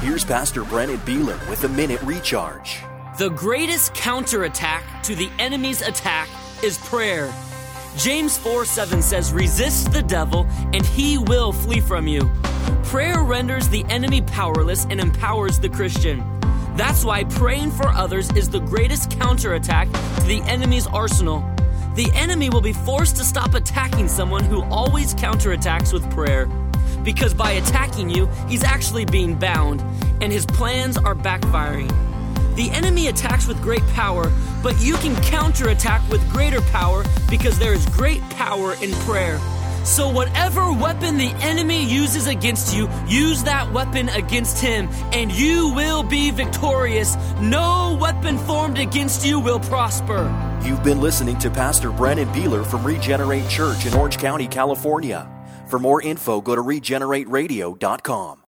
here's Pastor Brennan Beeler with a Minute Recharge. The greatest counterattack to the enemy's attack is prayer. James 4:7 says, "Resist the devil, and he will flee from you." Prayer renders the enemy powerless and empowers the Christian. That's why praying for others is the greatest counterattack to the enemy's arsenal. The enemy will be forced to stop attacking someone who always counterattacks with prayer. Because by attacking you, he's actually being bound, and his plans are backfiring. The enemy attacks with great power, but you can counterattack with greater power because there is great power in prayer. So whatever weapon the enemy uses against you, use that weapon against him, and you will be victorious. No weapon formed against you will prosper. You've been listening to Pastor Brennan Beeler from Regenerate Church in Orange County, California. For more info, go to regenerateradio.com.